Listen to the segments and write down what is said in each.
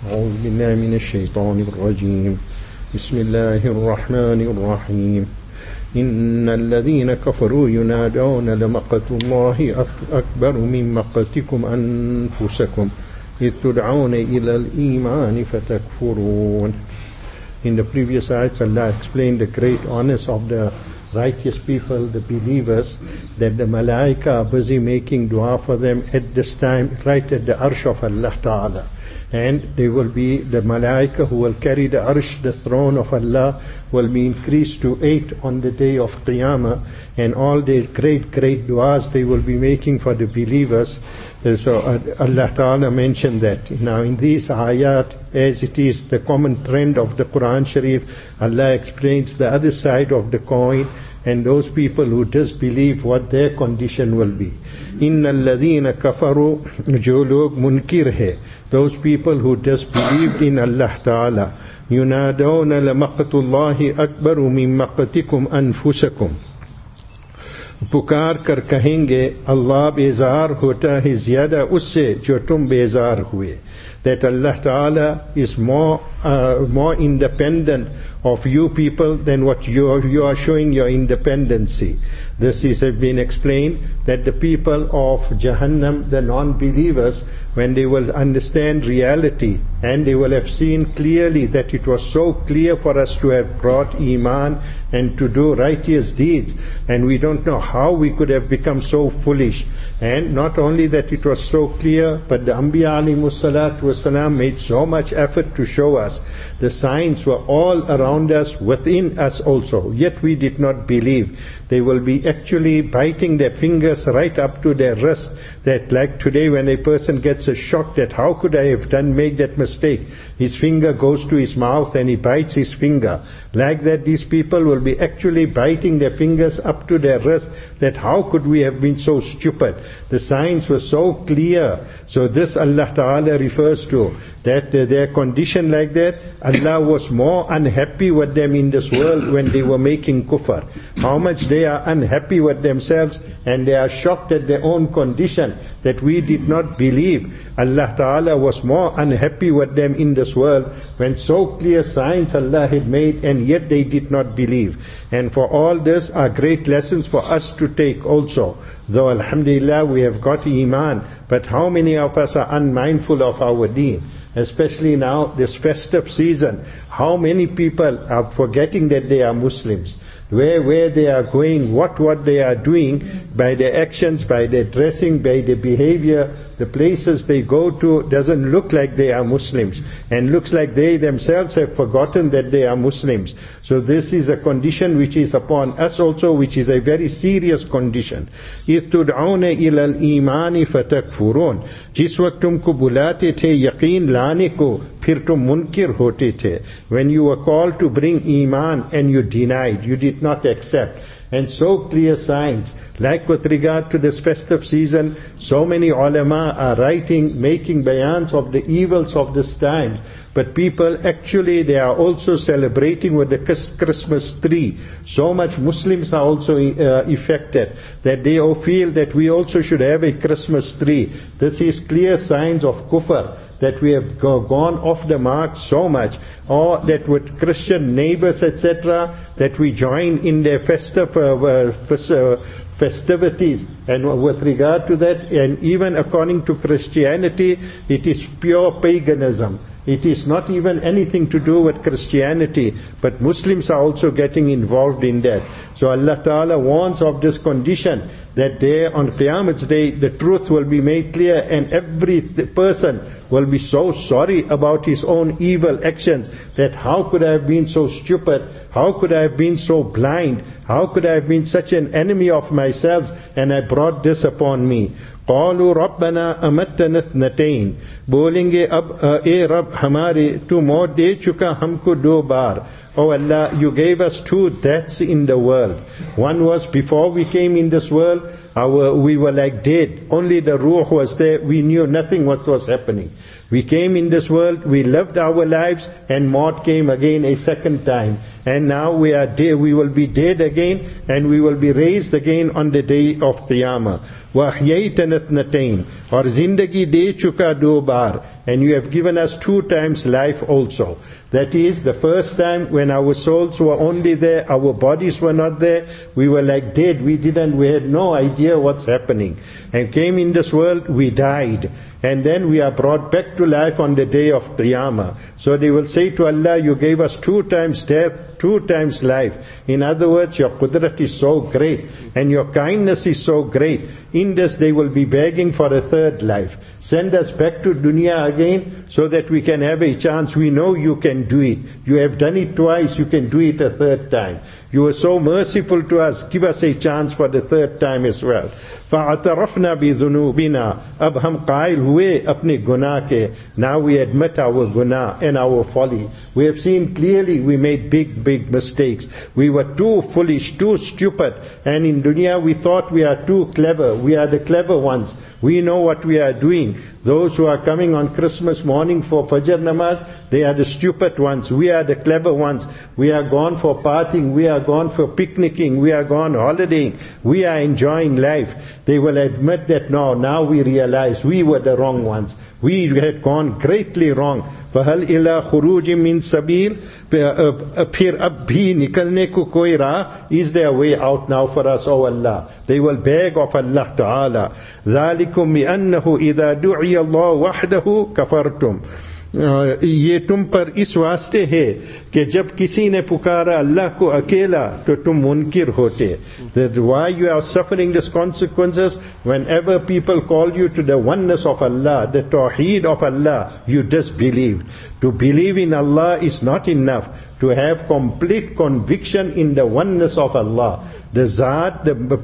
أعوذ بالله من الشيطان الرجيم بسم الله الرحمن الرحيم إن الذين كفروا ينادون لمقت الله أكبر من مقتكم أنفسكم إذ تدعون إلى الإيمان فتكفرون. In the previous ayats, Allah explained the great honors of the righteous people, the believers, that the malaika are busy making dua for them at this time, right at the arsh of Allah Ta'ala. And they will be the malaika who will carry the arsh, the throne of Allah, will be increased to 8 on the day of Qiyamah, and all the great duas they will be making for the believers. So Allah Ta'ala mentioned that. Now in these ayat, as it is the common trend of the Quran Sharif, Allah explains the other side of the coin, and those people who disbelieve, what their condition will be. Inna alladhina kafaru, jo log munkir hai, those people who disbelieved in Allah Ta'ala, yunadawna la maqtullahi akbaru min maqtikum anfusakum. पुकार कर कहेंगे अल्लाह बेजार होता है ज्यादा उससे जो तुम बेजार हुए. That Allah Ta'ala is more independent of you people than what you are showing your independency. This has been explained, that the people of Jahannam, the non-believers, when they will understand reality and they will have seen clearly that it was so clear for us to have brought Iman and to do righteous deeds, and we don't know how we could have become so foolish. And not only that it was so clear, but the Anbiya alayhimus salatu wasalam made so much effort to show us. The signs were all around us, within us also, yet we did not believe. They will be actually biting their fingers right up to their wrist, that like today when a person gets a shock that how could I have made that mistake, his finger goes to his mouth and he bites his finger. Like that, these people will be actually biting their fingers up to their wrist, that how could we have been so stupid. The signs were so clear. So this Allah Ta'ala refers to, that their condition like that, Allah was more unhappy with them in this world when they were making kufr. How much they are unhappy with themselves, and they are shocked at their own condition, that we did not believe. Allah Ta'ala was more unhappy with them in this world when so clear signs Allah had made, and yet they did not believe. And for all this are great lessons for us to take also. Though alhamdulillah we have got Iman, but how many of us are unmindful of our deen? Especially now, this festive season, how many people are forgetting that they are Muslims? Where they are going, what they are doing, by their actions, by their dressing, by their behavior, the places they go to doesn't look like they are Muslims, and looks like they themselves have forgotten that they are Muslims. So this is a condition which is upon us also, which is a very serious condition. إِذْ تُدْعَوْنَ إِلَى الْإِيمَانِ فَتَكْفُرُونَ. जिस वक्त तुमको बुलाते थे यकीन लाने को, फिर तुम मुनकिर होते थे. When you were called to bring Iman and you denied, you did not accept. And so clear signs, like with regard to this festive season, so many ulama are writing, making bayans of the evils of this time. But people actually, they are also celebrating with the Christmas tree. So much Muslims are also affected, that they all feel that we also should have a Christmas tree. This is clear signs of kufr, that we have gone off the mark so much, or that with Christian neighbors etc., that we join in their festivities, and with regard to that, and even according to Christianity, it is pure paganism. It is not even anything to do with Christianity, but Muslims are also getting involved in that. So Allah Ta'ala warns of this condition, that day on Qiyamah's day, the truth will be made clear, and every person will be so sorry about his own evil actions, that how could I have been so stupid, how could I have been so blind, how could I have been such an enemy of myself, and I brought this upon me. قالوا ربنا أمتنا اثنتين, बोलेंगे अब ए रब हमारे तू मौत दे चुका हमको 2 बार. Oh Allah, you gave us 2 deaths in the world. One was before we came in this world, we were like dead. Only the ruh was there. We knew nothing what was happening. We came in this world, we lived our lives, and maut came again a second time. And now we are dead, we will be dead again, and we will be raised again on the day of Qiyamah. وَأَحْيَيْتَنَا اثْنَتَيْنِ, और जिंदगी दे चुका 2 बार. and you have given us 2 times life also. That is, the first time when our souls were only there, our bodies were not there, we were like dead, we had no idea what's happening. And came in this world, we died. And then we are brought back to life on the day of Qiyamah. So they will say to Allah, you gave us 2 times death, 2 times life. In other words, your qudrat is so great and your kindness is so great. In this they will be begging for a 3rd life. Send us back to dunya again so that we can have a chance. We know you can do it. You have done it twice, you can do it a 3rd time. You are so merciful to us, give us a chance for the 3rd time as well. فَاعْتَرَفْنَا بِذُنُوبِنَا अब हम कायल हुए अपने गुनाह के. Now we admit our guna and our folly. We have seen clearly we made big mistakes. We were too foolish, too stupid. And in dunya we thought we are too clever. We are the clever ones. We know what we are doing. Those who are coming on Christmas morning for Fajr Namaz, they are the stupid ones. We are the clever ones. We are gone for partying. We are gone for picnicking. We are gone holidaying. We are enjoying life. They will admit that now we realize we were the wrong ones. We had gone greatly wrong. فَهَلْ إِلَىٰ خُرُوجٍ مِّن سَبِيلٍ फिर अब भी निकलने को कोई राह? Is there a way out now for us, O Allah? They will beg of Allah Ta'ala. ذَلِكُمْ بِأَنَّهُ إِذَا دُعِيَ اللَّهُ وَحْدَهُ كَفَرْتُمْ. ये तुम पर इस वास्ते है कि जब किसी ने पुकारा अल्लाह को अकेला तो तुम मुनकिर होते. That's why you are suffering these consequences. Whenever people call you to the oneness of Allah, the tawheed of Allah, you disbelieved. To believe in Allah is not enough. To have complete conviction in the oneness of Allah, the Zat,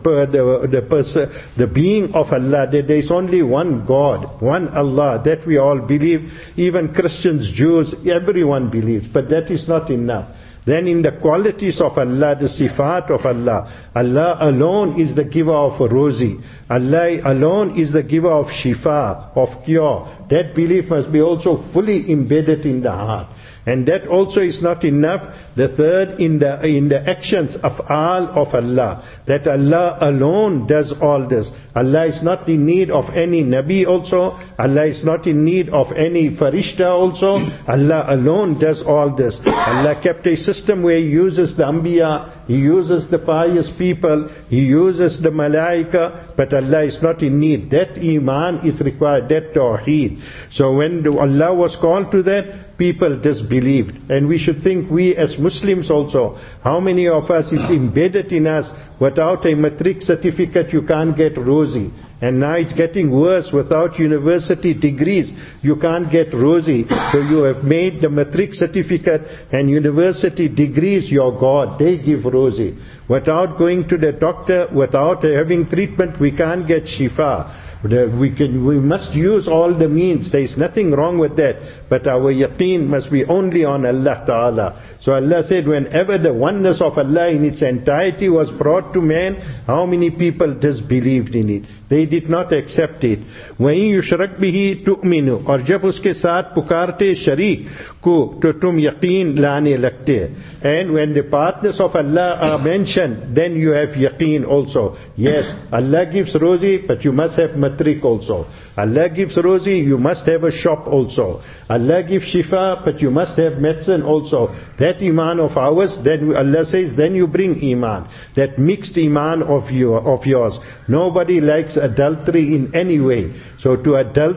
the being of Allah, that there is only one God, one Allah, that we all believe. Even Christians, Jews, everyone believes, but that is not enough. Then in the qualities of Allah, the sifat of Allah, Allah alone is the giver of rozi. Allah alone is the giver of shifa, of cure. That belief must be also fully embedded in the heart. And that also is not enough. The third, in the actions of all of Allah, that Allah alone does all this. Allah is not in need of any Nabi also. Allah is not in need of any Farishta also. Allah alone does all this. Allah kept a system where He uses the Anbiya, He uses the pious people, He uses the Malaika, but Allah is not in need. That Iman is required, that Tawheed. So when Allah was called to that, people disbelieved. And we should think, we as Muslims also, how many of us, it's embedded in us, without a matric certificate you can't get rosy. And now it's getting worse, without university degrees you can't get rosy. So you have made the matric certificate and university degrees your God, they give rosy. Without going to the doctor, without having treatment, we can't get shifa. We must use all the means. There is nothing wrong with that. But our yaqeen must be only on Allah Ta'ala. So Allah said, whenever the oneness of Allah in its entirety was brought to man, how many people disbelieved in it? They did not accept it. وَإِن يُشْرَكْ بِهِ تُؤْمِنُ. और जब उसके साथ पुकारते शरीक को तो तुम यकीन लाने लगते. And when the partners of Allah are mentioned, then you have yaqeen also. Yes, Allah gives rozi, but you must have matric also. Allah gives rozi, you must have a shop also. Allah gives shifa, but you must have medicine also. That iman of ours, then Allah says, then you bring iman. That mixed iman of yours. Nobody likes adultery in any way. So to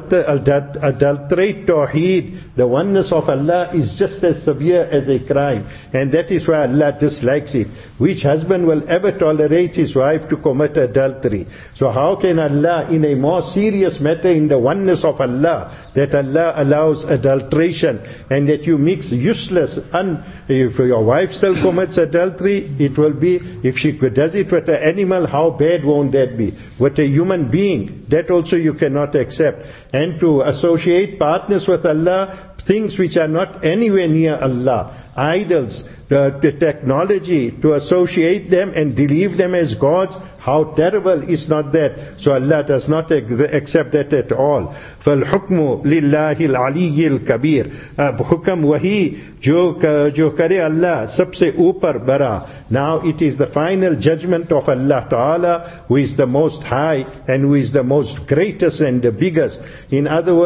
adulterate Tawheed, the oneness of Allah, is just as severe as a crime. And that is why Allah dislikes it. Which husband will ever tolerate his wife to commit adultery? So how can Allah, in a more serious matter, in the oneness of Allah, that Allah allows adulteration and that you mix useless, if your wife still commits adultery, it will be, if she does it with an animal, how bad won't that be? With a human being, that also you cannot accept. And to associate partners with Allah, things which are not anywhere near Allah, idols, the technology, to associate them and believe them as gods, how terrible is not that? So Allah does not accept that at all. فَالْحُكْمُ لِلَّهِ الْعَلِيِّ الْكَبِيرِ. अब हुक्म वही जो करे Allah सबसे ऊपर बड़ा. Now it is the final judgment of Allah Ta'ala, who is the most high and who is the most greatest and the biggest. In other words,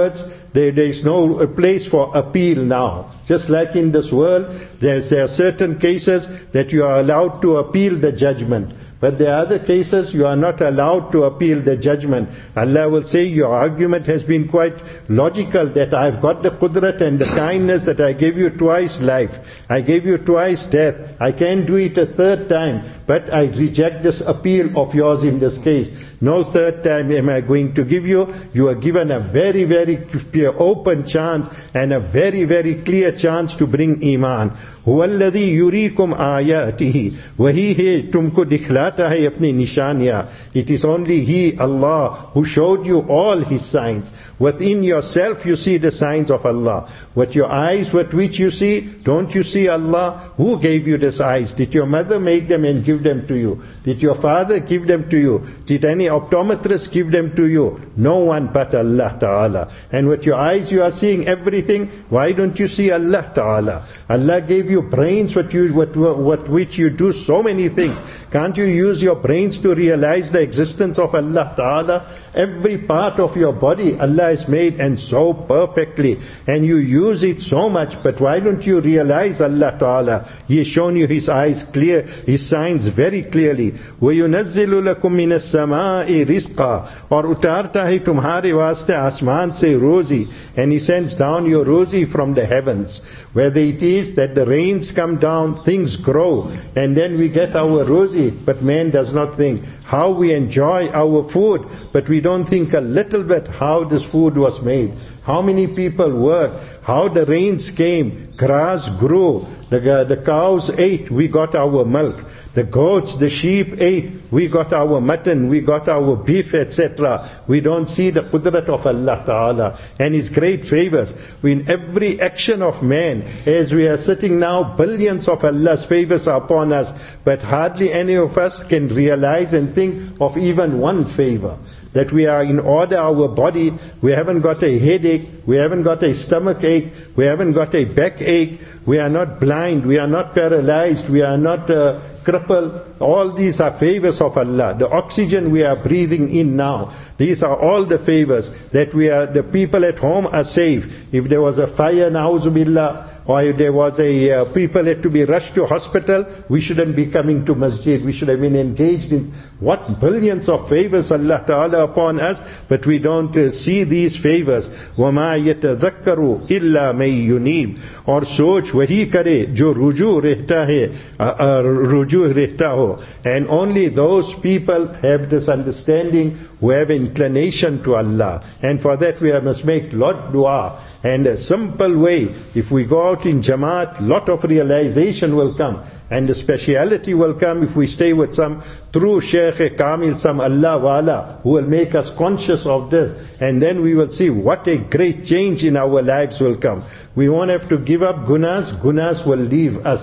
there is no place for appeal now. Just like in this world, there are certain cases that you are allowed to appeal the judgment. But there are other cases you are not allowed to appeal the judgment. Allah will say, your argument has been quite logical, that I've got the qudrat and the kindness that I gave you twice life. I gave you twice death. I can't do it a third time. But I reject this appeal of yours in this case. No third time am I going to give you. You are given a very, very open chance and a very, very clear chance to bring Iman. हुवल्लज़ी युरीकुम आयातिही, वही है तुमको दिखलाता है अपनी निशानियां. It is only He, Allah, who showed you all His signs. Within yourself you see the signs of Allah. With your eyes with which you see, don't you see Allah? Who gave you these eyes? Did your mother make them and give them to you? Did your father give them to you? Did any optometrist give them to you? No one but Allah Ta'ala. And with your eyes you are seeing everything. Why don't you see Allah Ta'ala? Allah gave you brains with which you do so many things. Can't you use your brains to realize the existence of Allah Ta'ala? Every part of your body Allah has made, and so perfectly, and you use it so much. But why don't you realize Allah Ta'ala? He has shown you His eyes clear, His signs very clearly. وَيُنَزِّلُ لَكُم مِّنَ السَّمَاءِ رِزْقًا, और उतारता है तुम्हारे वास्ते आसमान से रोजी, and He sends down your rozi from the heavens. Whether it is that the rains come down, things grow, and then we get our rozi, but man does not think how we enjoy our food, but we don't think a little bit how this food was made. How many people worked, how the rains came, grass grew, the cows ate, we got our milk. The goats, the sheep ate, we got our mutton, we got our beef, etc. We don't see the qudrat of Allah Ta'ala and His great favors. In every action of man, as we are sitting now, billions of Allah's favors are upon us, but hardly any of us can realize and think of even one favor. That we are in order, our body, we haven't got a headache, we haven't got a stomach ache, we haven't got a back ache, we are not blind, we are not paralyzed, we are not crippled. All these are favors of Allah. The oxygen we are breathing in now, these are all the favors. That we are, the people at home are safe. If there was a fire, na'uzubillah, or if there was a people had to be rushed to hospital, we shouldn't be coming to masjid. We should have been engaged in what billions of favors Allah Ta'ala upon us, but we don't see these favors. وَمَا يَتَذَكَّرُ إِلَّا مَن يُنِيبُ, और सोच वही करे जो रुजू रहता है, रुजू रहता हो. And only those people have this understanding who have inclination to Allah. And for that we must make lot dua. And a simple way, if we go out in Jamaat, lot of realization will come. And the speciality will come if we stay with some true Shaykh Kamil, some Allah Wala, who will make us conscious of this. And then we will see what a great change in our lives will come. We won't have to give up gunas, gunas will leave us.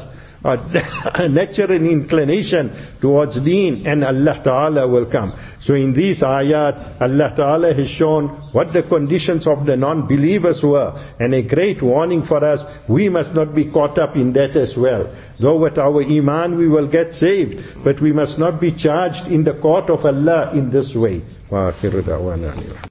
A natural inclination towards deen, and Allah Ta'ala will come. So in these ayat, Allah Ta'ala has shown what the conditions of the non-believers were, and a great warning for us. We must not be caught up in that as well. Though with our iman we will get saved, but we must not be charged in the court of Allah in this way.